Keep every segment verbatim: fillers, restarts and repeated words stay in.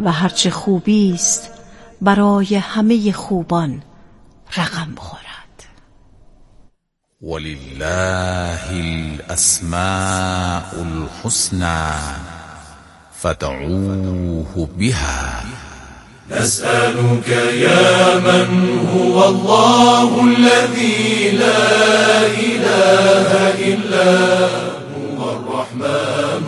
و هرچه خوبی است برای همه خوبان رقم بخورد. ولله الاسماء الحسنى فادعوه بها. نسألك يا من هو الله الذي لا إله إلا هو الرحمن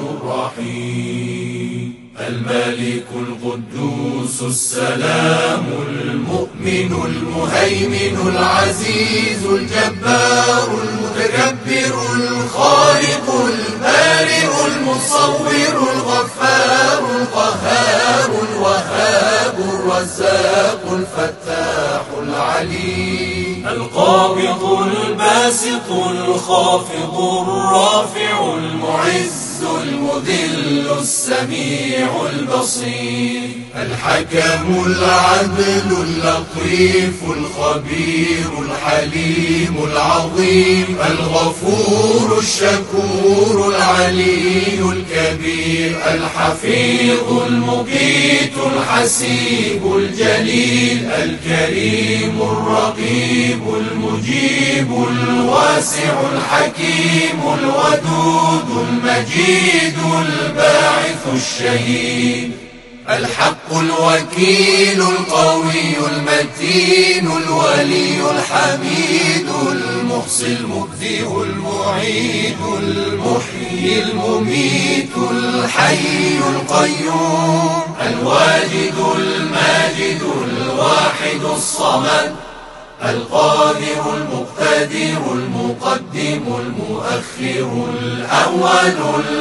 الرحيم الملك القدوس السلام المؤمن المهيمن العزيز الجبار المتكبر الخالق البارئ المصور الغفار القهار الوهاب الرزاق الفتاح العليم القابض الباسط الخافض الرافع المعز المذل السميع البصير الحكم العدل اللطيف الخبير الحليم العظيم الغفور الشكور العلي الكبير الحفيظ المقيت الحسيب الجليل الكريم الرقيب المجيب الواسع الحكيم الودود المجيد الباعث الشهيد الحق الوكيل القوي المتين الولي الحميد المحصي المبدئ المعيد المحيي المميت الحي القيوم الواجد الماجد الواحد الصمد القادر المقتدر المقدم المؤخر الأول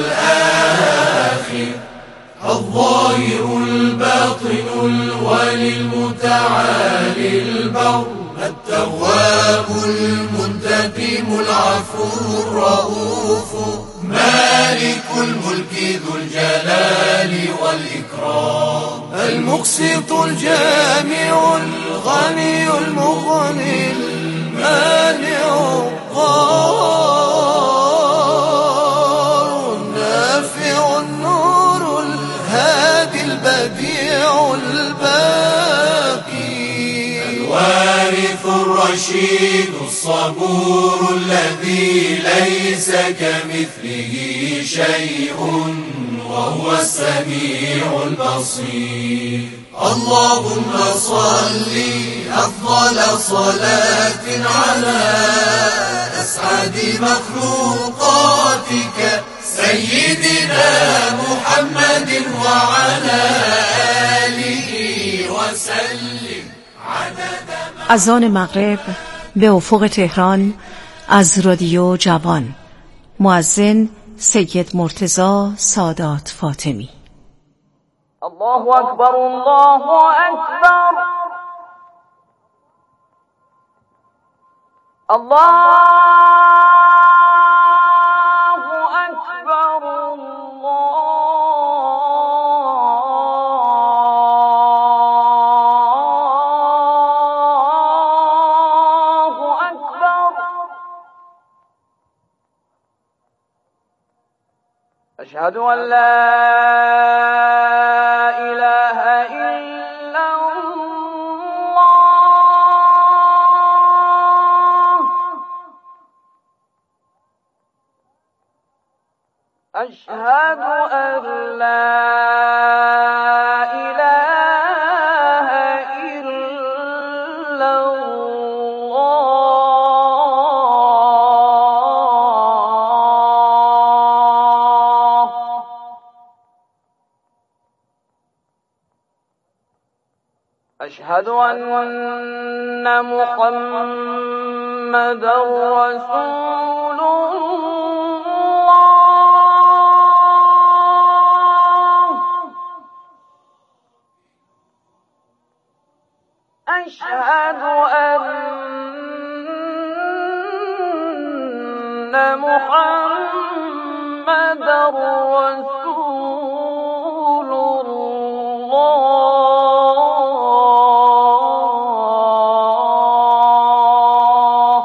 الآخر الظاهر الباطن الولي المتعالي البر التواب المنتقم العفو الرؤوف مالك الملك ذو الجلال والإكرام المقسط الجامع الغني المغني المانع الضار النافع النور الهادي البديع الباقي الوارث الرشيد الصبور الذي ليس كمثله شيء وهو السميع البصير اللهم صل أفضل صلاة على أسعد مخلوقاتك سيدنا محمد وعلى آله وسلم عدد اذان مغرب به افق تهران از رادیو جوان. مؤذن سید مرتضی سادات فاطمی. الله اکبر الله اکبر الله اکبر الله اکبر اشهد ان لا أشهد أن لا إله إلا الله أشهد أن محمدا رسول أشهد أن محمدا رسول الله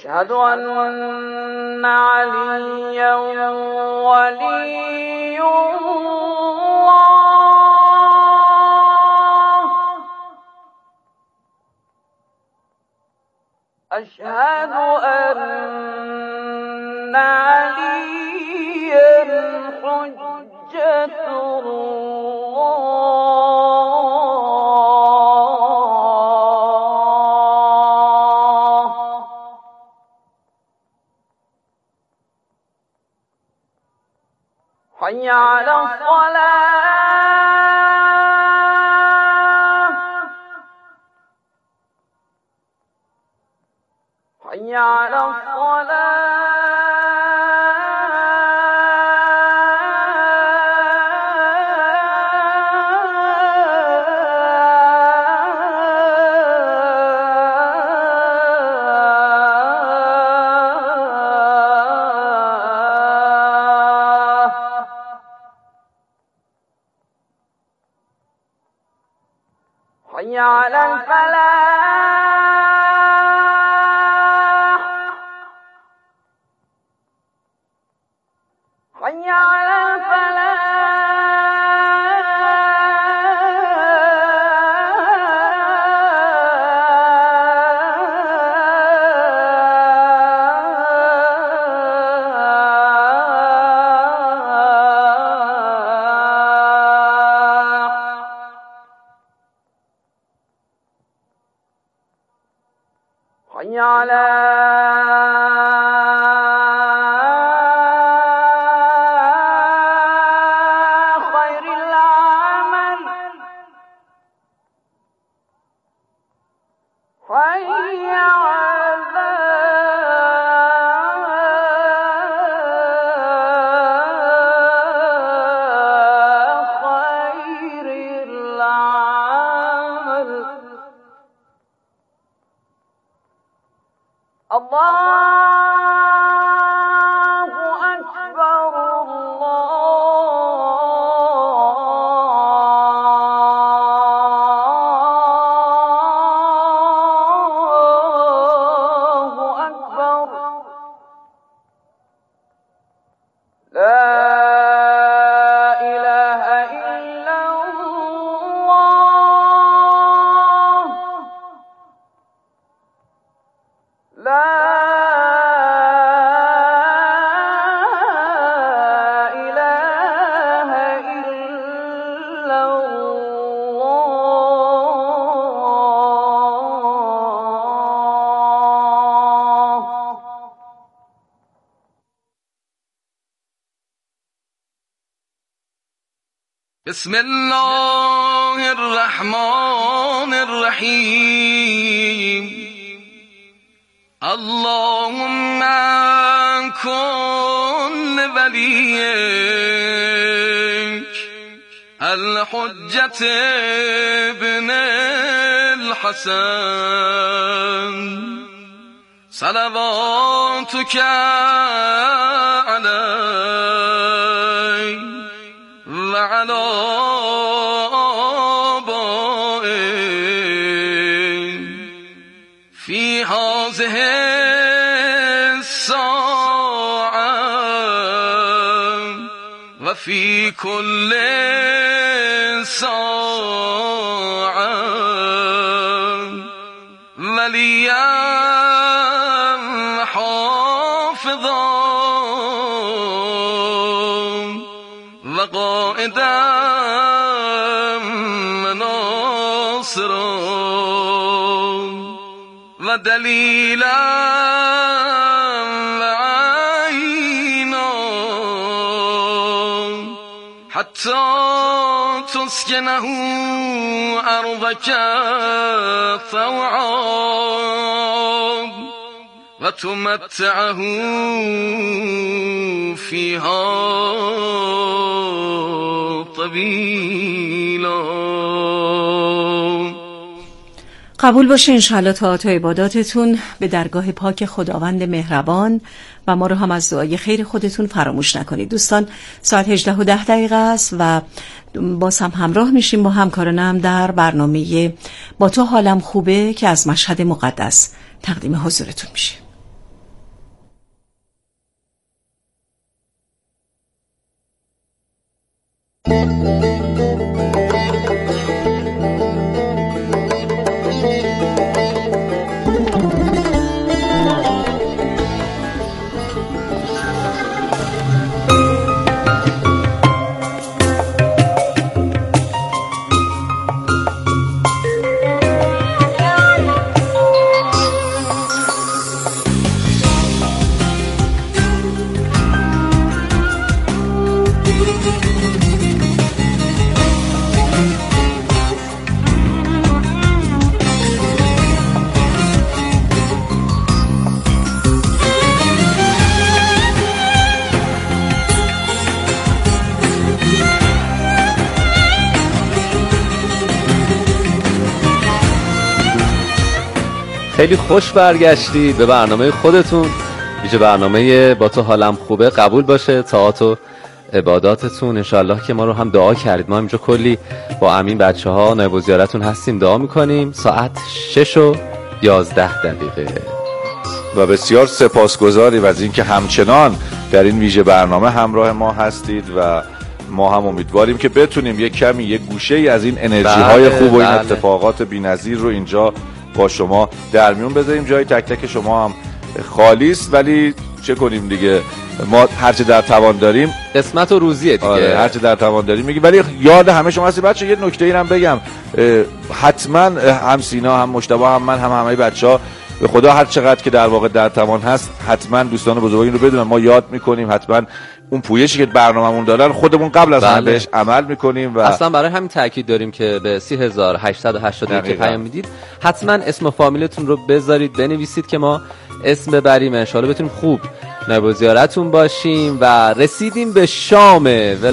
أشهد أن عليا ولي الله أشهد أن عليا حجة الله حي على الصلاة حي على حي على الفلاح حي على حي على خير العمل حي على خير العمل الله أكبر الله أكبر لا إله إلا الله لا إله إلا الله بسم الله الرحمن الرحيم اللهم كن وليك الحجة ابن الحسن صلواتك عليه وعلى آبائه في هذه الساعة وفي كل ساعة وليا حافظا وقائدا مناصرا ودليلا وعينا حتى تسكنه أرضك طوعا وتمتعه فيها طويلا. قبول باشه انشاءالله طاعت و عباداتتون به درگاه پاک خداوند مهربان و ما رو هم از دعای خیر خودتون فراموش نکنید. دوستان ساعت هجده و ده دقیقه است و باز هم همراه میشیم با همکارانم در برنامه با تو حالم خوبه که از مشهد مقدس تقدیم حضورتون میشه. خیلی خوش برگشتید به برنامه خودتون، ویژه برنامه با تو حالم خوبه. قبول باشه طاعات و عباداتتون. انشالله که ما رو هم دعا کردید. ما اینجا کلی با امین بچه ها نایب وزارتون هستیم، دعا میکنیم. ساعت شش و یازده دقیقه و بسیار سپاسگزاریم از اینکه همچنان در این ویژه برنامه همراه ما هستید و ما هم امیدواریم که بتونیم یک کمی یک گوشه ای از این انرژی های بله، خوب و این بله. اتفاقات بی‌نظیر رو اینجا با شما در میون بذاریم. جای تک تک شما هم خالی است، ولی چه کنیم دیگه، ما هرچه در توان داریم قسمت و روزیه دیگه. آره هرچه در توان داریم میگیم. ولی یاد همه شما هستی بچه، یه نکته ای هم بگم، حتما هم سینا هم مجتبی هم من هم همه بچه‌ها به خدا هر چقدر که در واقع در توان هست حتما دوستان بزرگان رو بدونن ما یاد میکنیم، حتما اون پویشی که برنامه‌مون دارن خودمون قبل از همه بهش عمل میکنیم و اصلا برای همین تاکید داریم که به سی هزار و هشتصد و هشتاد و یک که پیام میدید حتما اسم و فامیلتون رو بذارید، بنویسید که ما اسم ببریم، ان شاءالله بتونیم خوب نایب زیارتون باشیم. و رسیدیم به شام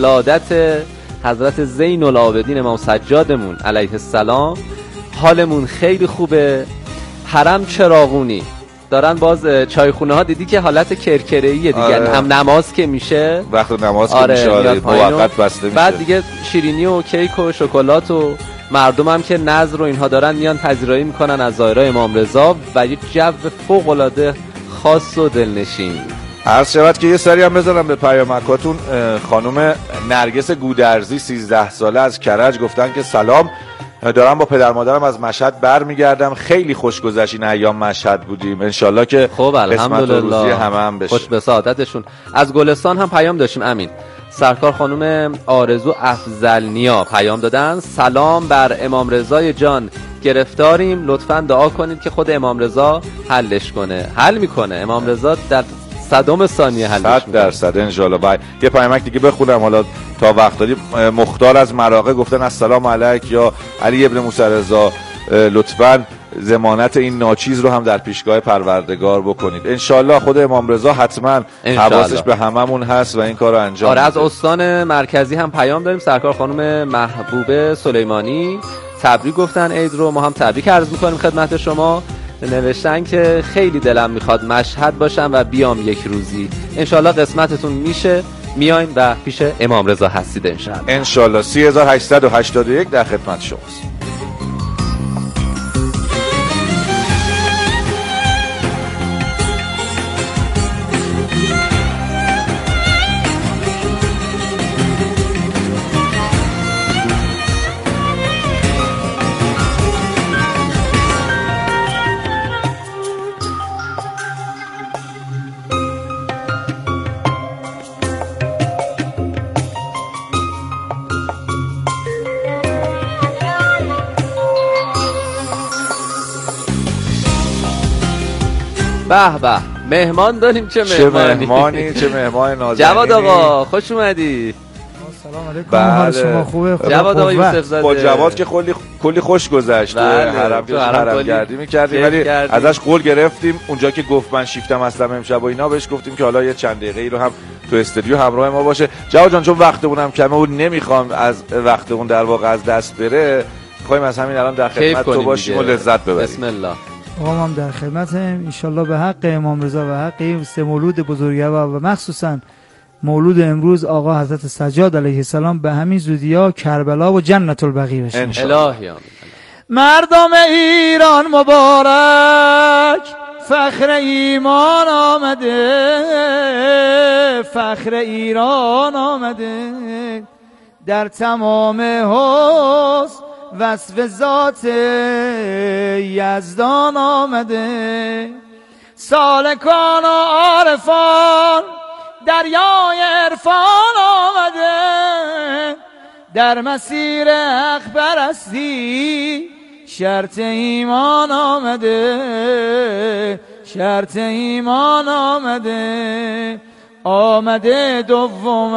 ولادت حضرت زین العابدین امام سجادمون علیه السلام. حالمون خیلی خوبه. حرم چراغونی دارن، باز چایخونه ها دیدی که حالت کرکره‌ایه دیگه. آره. هم نماز که میشه، وقت نماز آره که میشه موقت بسته میشه، بعد دیگه شیرینی و کیک و شکلات و مردم هم که نظر و اینها دارن میان پذیرایی میکنن از زائرای امام رضا و یه جو فوق العاده خاص و دلنشین. عرض شود که یه سری هم بذارم به پیامکاتون. خانم نرگس گودرزی سیزده ساله از کرج گفتن که سلام، دارم با پدر مادرم از مشهد برمیگردم، خیلی خوش گذشت این ایام مشهد بودیم، انشالله که خب الحمدلله همه هم بشه. خوش به سعادتشون. از گلستان هم پیام داشتیم امین. سرکار خانم آرزو افضل نیا پیام دادن، سلام بر امام رضای جان، گرفتاریم، لطفاً دعا کنید که خود امام رضا حلش کنه. حل میکنه امام رضا، در صدم ثانیه حلش میکنه. صد درصد انشالله. باید یه پیامک دیگه بخونم حالا تا وقت داریم. مختار از مراغه گفتن السلام علیک یا علی ابن موسی رضا، لطفاً ضمانت این ناچیز رو هم در پیشگاه پروردگار بکنید. انشالله خود امام رضا حتما حواسش به هممون هست و این کار رو انجام آره میده. از استان مرکزی هم پیام داریم. سرکار خانم محبوبه سلیمانی تبریک گفتن عید رو، ما هم تبریک عرض میکنیم خدمت شما. نوشتن که خیلی دلم میخواد مشهد باشم و بیام یک روزی، انشالله قسمتتون میشه، میایم و پیش امام رضا هستید انشالله. انشالله. سی هزار و هشتصد و هشتاد و یک در خدمت شماست. به به، مهمان داریم. چه مهمانی، چه مهمانی چه مهمان نازنینی. جواد آقا خوش اومدی. سلام علیکم. حال شما خوبه؟ جواد آقا یوسف زاده. با جواد که کلی کلی خوش گذشت. حرم که حرم گردی می‌کردیم ولی ازش قول گرفتیم اونجا که گفت من شیفتم هستم امشب و اینا، بهش گفتیم که حالا یه چند دقیقه ای رو هم تو استودیو همراه ما باشه. جواد جان چون وقتمون هم کمه و نمیخوام از وقتمون در واقع از دست بره، می‌خوایم از همین الان در خدمت تو باشیم و لذت ببریم. بسم الله. آقا ما هم در خدمتیم انشالله به حق امام رضا و حق این سه مولود بزرگوار و مخصوصا مولود امروز آقا حضرت سجاد علیه السلام به همین زودیا کربلا و جنت البقیع بشه الهی آمین. مردم ایران مبارک، فخر ایمان آمده، فخر ایران آمده، در تمام حسن وصف ذات یزدان آمده. سالکان و عارفان دریای عرفان آمده. در مسیر حق پرستی شرط ایمان آمده. شرط ایمان آمده. آمده دوم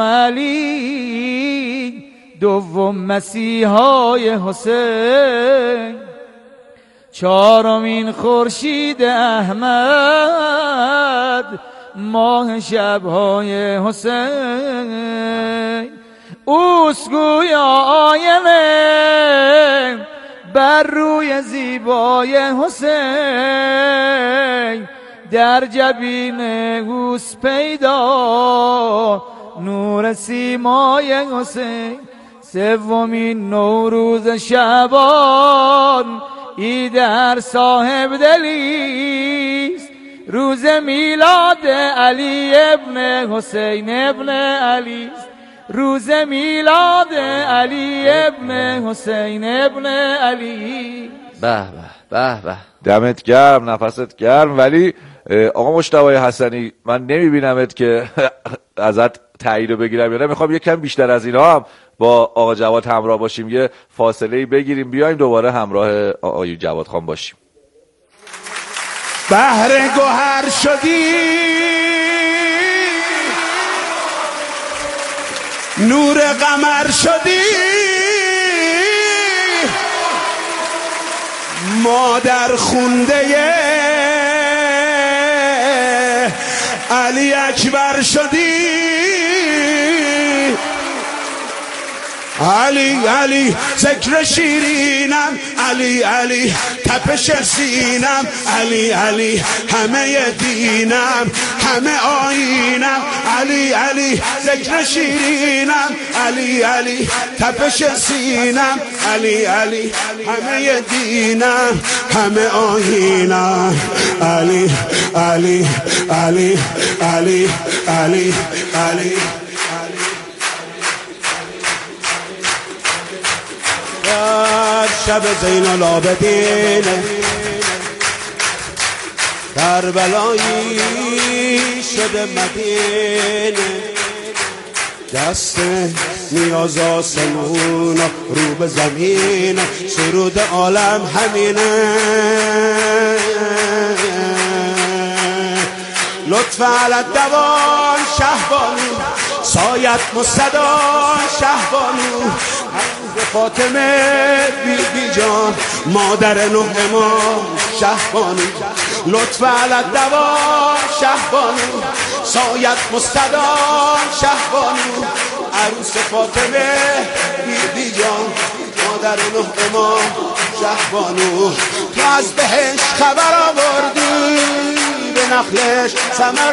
علی، دوم مسیحای حسین، چهارمین خورشید احمد، ماه شبهای حسین. اوست گویا آینه بر روی زیبای حسین، در جبین اوست پیدا نور سیمای حسین. سومین نوروز شعبان عید هر صاحب دلیست، روز میلاد علی ابن حسین ابن علیست. روز میلاد علی ابن حسین ابن علی. به به به به، دمت گرم، نفست گرم. ولی آقا مجتبی حسنی، من نمیبینمت که ازت تایید رو بگیرم یا نه. میخوام یک کم بیشتر از اینا هم با آقا جواد همراه باشیم، یه فاصله بگیریم بیایم دوباره همراه آقای جواد خان باشیم. بحر گوهر شدی، نور قمر شدی، مادر خونده علی اکبر شدی. علی علی ذکر شیرینم، علی علی تپش سینم، علی علی همه دینم، همه آیینم، علی علی ذکر شیرینم، علی علی تپش سینم، علی علی همه دینم، همه آیینم، علی علی علی علی علی علی. شب زین العابدین کربلایی شده مدینه، دست نیاز آسمون رو به زمین، سرود عالم همینه. لطف علی دوان شهبانو، سایت مستدان شهبانو، فاطمه بی بی جان مادر نه امام شهبانو. لطف علی دوان شهبانو، سایت مستدان شهبانو، عروس فاطمه بی بی جان مادر نه امام شهبانو. تو از بهش خبر آوردی، به نخلش ثمر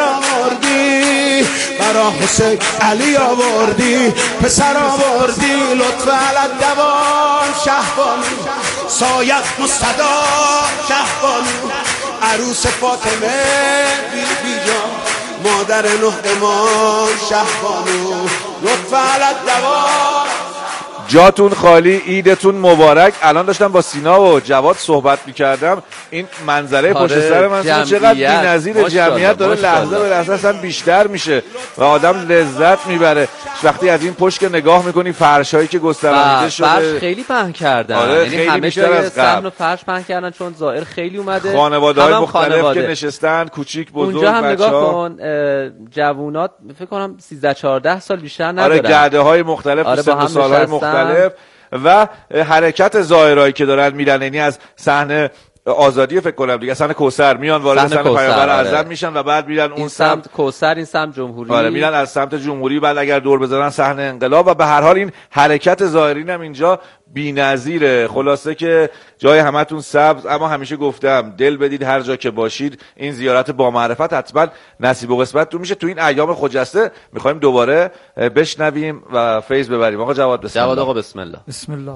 آوردی، برا حسین علی آوردی، پسر آوردی. لطف علی دوان شهبانو، سایت مستدار شهبانو، عروس فاطمه بی بی جان مادر نه امام شهبانو. لطف علی دوان. جاتون خالی، عیدتون مبارک. الان داشتم با سینا و جواد صحبت میکردم، این منظره پشت سر من چقدر بی‌نظیر، جمعیت داره لحظه به لحظه اصلا بیشتر میشه و آدم لذت میبره وقتی از این پشت که نگاه میکنی. فرشایی که گسترانیده شده، فرش خیلی پهن کردن، آره یعنی همه جای صحن و فرش پهن کردن چون زائر خیلی اومده، خانواده‌های مختلف خانواده که نشستن، کوچیک بزرگ، اونجا هم نگاه کن جوونات فکر کنم سیزده چهارده سال بیشتر ندارن، آره گرده‌های مختلف، آره سن و سال‌های مختلف و حرکت زائرایی که دارن میرن، یعنی از صحنه آزادی فکر کنم دیگه، صحنه کوثر میان وارد صحنه پیامبر اعظم میشن و بعد میرن اون سمت کوثر، این سمت جمهوری، آره میرن از سمت جمهوری، بعد اگر دور بزنن صحنه انقلاب. و به هر حال این حرکت زائرین هم اینجا بی‌نظیره. خلاصه که جای همتون سبز، اما همیشه گفتم دل بدید هر جا که باشید، این زیارت با معرفت حتما نصیب و قسمتتون میشه. تو این ایام خجسته میخوایم دوباره بشنویم و فیض ببریم. آقا جواد بسم الله. جواد آقا بسم الله. بسم الله.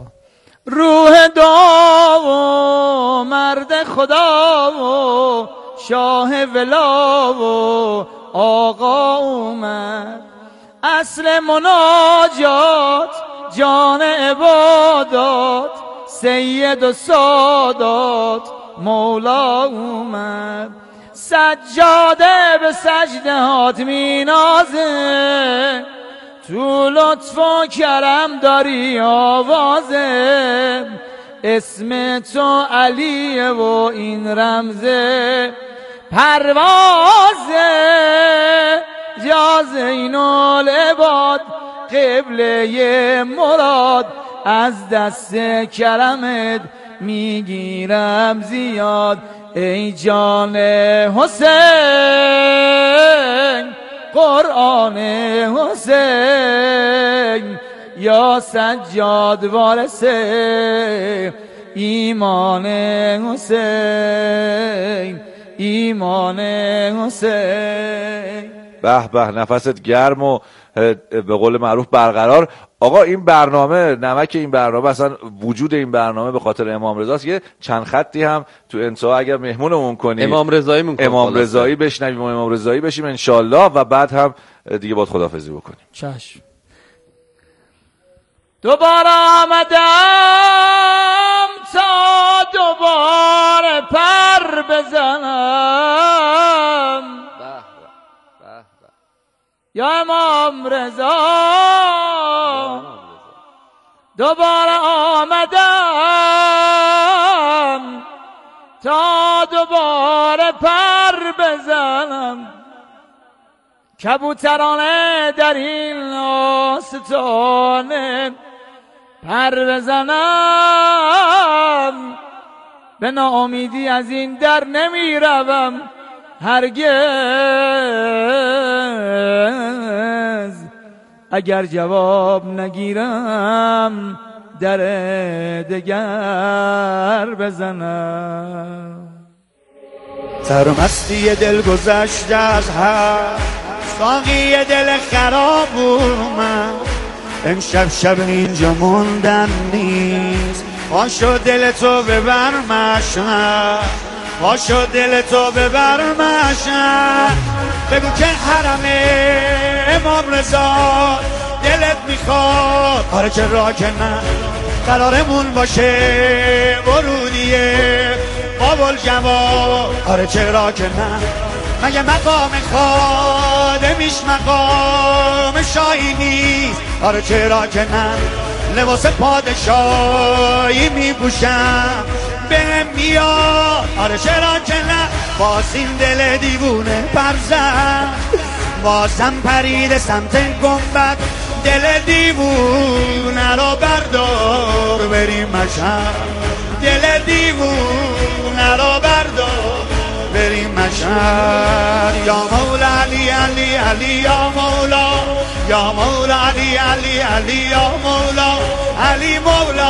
روح دا و مرد خدا و شاه ولا و آقا اومد، اصل مناجات جان عبادات سید و سادات مولا اومد. سجاده به سجده هات می نازه، تو لطف و کرم داری آوازه، اسم تو علیه و این رمزه پروازه. یا زین العباد قبله مراد، از دست کرمت میگیرم زیاد. ای جان حسین قرآن حسین، یا سجاد وارث ایمان حسین، ایمان حسین. به به، نفست گرم و به قول معروف برقرار. آقا این برنامه، نمک این برنامه، اصلا وجود این برنامه به خاطر امام رضاست. یه چند خطی هم تو انتها اگر مهمونمون کنی امام رضایی مون امام رضایی بشنویم و امام رضایی بشیم انشالله، و بعد هم دیگه باید خداحافظی بکنیم. چشم. دوباره آمدم تا دوباره پر بزنم، یا امام رضا دوباره آمدم تا دوباره پر بزنم. کبوترانه در این آستانه پر بزنم، به ناامیدی از این در نمی روم هرگز. اگر جواب نگیرم در دگر بزنم. سرمستی دل گذشت از هر ساقی دل خراب اومد، امشب شب اینجا موندن نیست. پاشو دل تو ببر مشم، پاشو دل تو ببر مشم. بگو که حرم امام رضا دلت میخواد، آره چرا که نه قرارمون باشه ورودیه بابل جواب، آره چرا که نه. مگه مقام خادمیش مقام شاهی نیست، آره چرا که نه. لباس پادشاهی میپوشم بهم میاد، آره چرا که نه. باز این دل دیوونه پرزن، بازم پرید سمت گنبد. دل دیوونه رو بردار بریم مشهد، دل دیوونه رو بردار بریم مشهد. یا مولا علی علی علی یا مولا، یا مولا علی علی علی یا مولا، علی مولا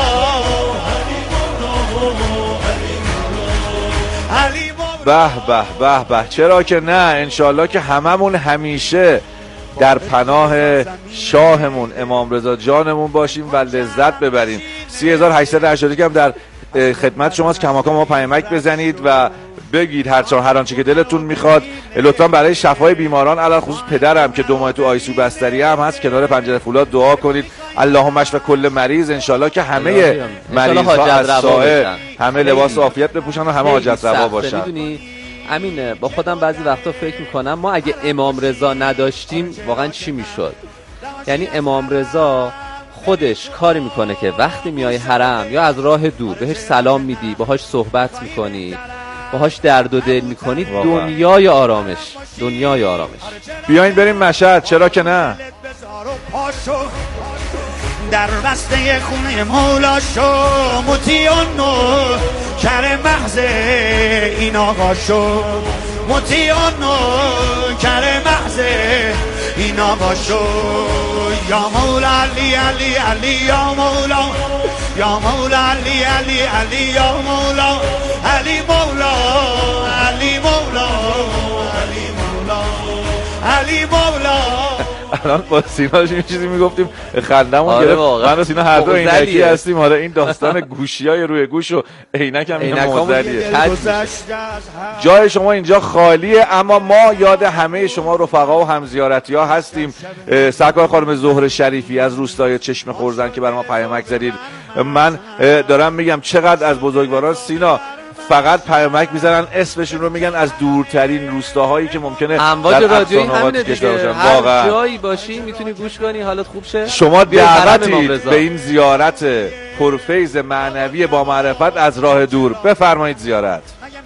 علی مولا. به به به به، چرا که نه. انشالله که هممون همیشه در پناه شاهمون امام رضا جانمون باشیم و لذت ببریم. سی هزار و هشتصد و هشتاد و یک هم در خدمت شماست. کماکان ما پیامک بزنید و بگید هر چون هر آنچه که دلتون میخواد. لطفا برای شفای بیماران، علل خصوص پدرم که دو ماه تو آی سی یو بستری هم هست، کنار پنجره فولاد دعا کنید. اللهم اشف کل مریض. انشالله که همه مریض ها از سایه همه لباس عافیت بپوشن و همه حاجت روا باشن. میدونی امین، با خودم بعضی وقتا فکر میکنم ما اگه امام رضا نداشتیم واقعا چی میشد. یعنی امام رضا خودش کاری میکنه که وقتی میای حرم یا از راه دور بهش سلام میدی، باهاش صحبت میکنی، باهاش درد و دل میکنی، دنیای آرامش، دنیای آرامش. بیاین بریم مشهد، چرا که نه. در بسته خونه مولا شو مطیعانو کر محض این آقا شو، مطیعانو کر محض این آقا شو. یا مولا علی علی علی یا مولا، یا مولا علی علی علی یا مولا، علی مولا علی مولا علی مولا علی مولا. الان با سینا یه چیزی میگفتیم خندمون آره گرفت. من و سینا هر دو عینکی هستیم. حالا این داستان گوشیای روی گوش و عینک هم این موزلیه. جای شما اینجا خالیه، اما ما یاد همه شما رفقا و همزیارتی‌ها هستیم. سرکار خانم زهره شریفی از روستای چشم خرزن که برای ما پیامک زدید. من دارم میگم چقدر از بزرگواران سینا فقط پیامک میزنن اسمشون رو میگن از دورترین روستاهایی که ممکنه امواج رادیویی همینه دیگه، واقعا هر جایی باشی میتونی گوش کنی حالت خوب شه. شما دعوتی به این زیارت پرفیض معنوی با معرفت از راه دور، بفرمایید زیارت.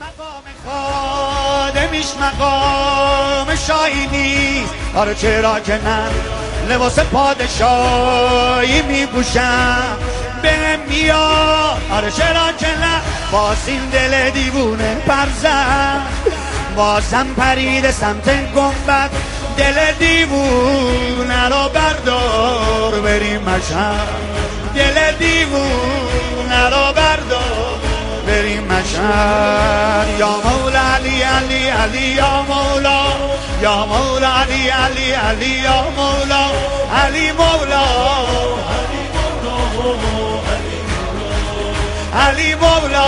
خادمیش مقام شاهی نیست، آره چرا که نه لباس پادشاهی میپوشم بهم میاد، آره چرا که نه باز این دل دیوونه پرزن بازم پرید سمت گنبد، دل دیوونه رو بردار بریم مشهد، دل دیوونه رو بردار بریم مشهد. یا مولا علی علی علی یا مولا، یا مولا علی علی علی یا مولا، علی مولا علی مولا.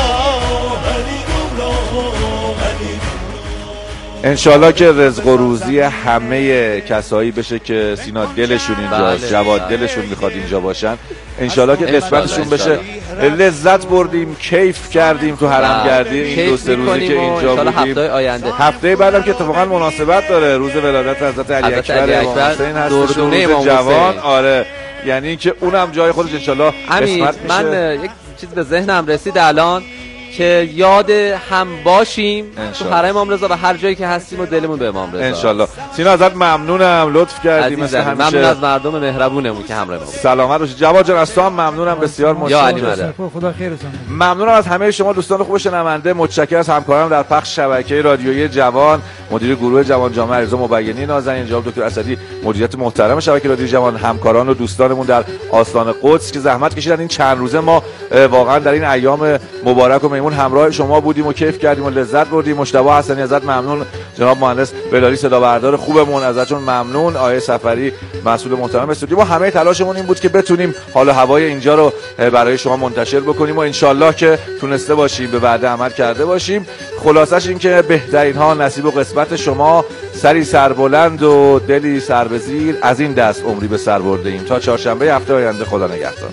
انشالله که رزق و روزی همه کسایی بشه که سینا دلشون اینجاست، جواد دلشون میخواد اینجا باشن، انشالله که قسمتشون بشه. لذت بردیم، کیف کردیم تو حرم گردی این دو سه روزی که اینجا بودیم. هفته آینده هفته بعدم که اتفاقا مناسبت داره، روز ولادت حضرت علی اکبر امام حسین هست، روز جوان. آره یعنی که اونم جای خودش انشالله قسمت میشه. من یک چیز به ذهنم رسید الان که یاد هم باشیم تو حرم امام رضا و هر جایی که هستیم و دلمون به امام رضا. انشالله. سینا ازت ممنونم، لطف کردی مثل همیشه. ممنون از مردم مهربونمون که همراه ما بود. سلامت باشید. جواد جان از تو هم ممنونم، بسیار متشکرم. خدا خیرتون. ممنونم از همه شما دوستان خوب شنونده. متشکرم از همکارانم در پخش شبکه رادیویی جوان، مدیر گروه جوان جامعه علیرضا مبینی نازنین، جناب دکتر اسدی مدیریت محترم شبکه رادیویی جوان، همکاران و دوستانمون در آستان قدس که زحمت کشیدن این چند روزه. ما واقعا در این ایام مبارک و میمون همراه شما بودیم و کیف کردیم و لذت بردیم. مجتبی حسنی ازت ممنون، جناب مهندس بلاری صدا بردار خوبمون ازتون ممنون، آیه سفری مسئول محترم استودیو. ما همه تلاشمون این بود که بتونیم حال و هوای اینجا رو برای شما منتشر بکنیم و انشالله که تونسته باشیم، به وعده عمل کرده باشیم. خلاصش این که بهترین ها نصیب و قسمت شما، سری سربلند و دلی سربزیر، از این دست عمری به سر برده ایم. تا چهارشنبه هفته آینده، خدا نگهدار.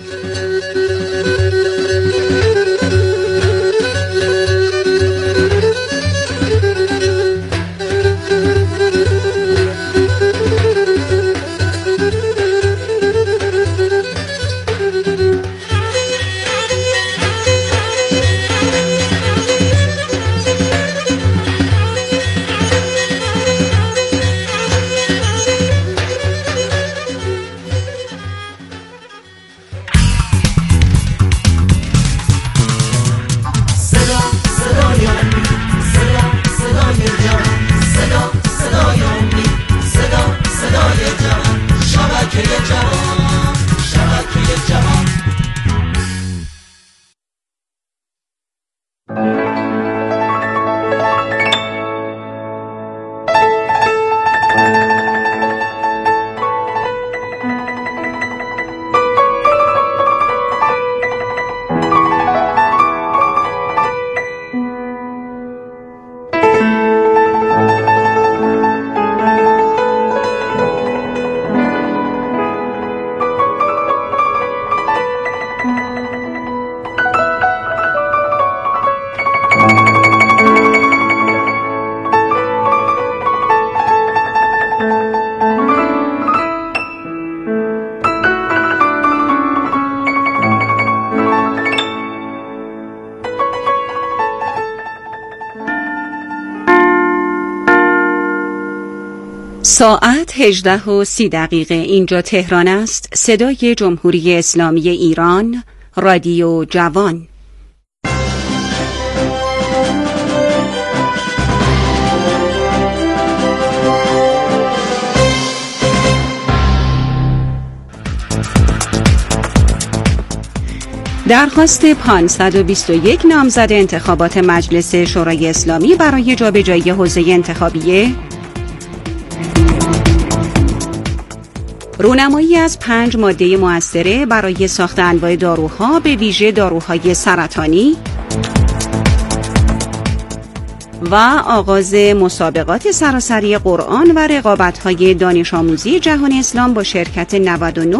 ساعت هجده و سی دقیقه اینجا تهران است. صدای جمهوری اسلامی ایران، رادیو جوان. درخواست پانصد و بیست و یک نامزد انتخابات مجلس شورای اسلامی برای جابجایی حوزه انتخابیه رونمایی از پنج ماده مؤثره برای ساخت انواع داروها به ویژه داروهای سرطانی و آغاز مسابقات سراسری قرآن و رقابت‌های دانش آموزی جهان اسلام با شرکت نود و نه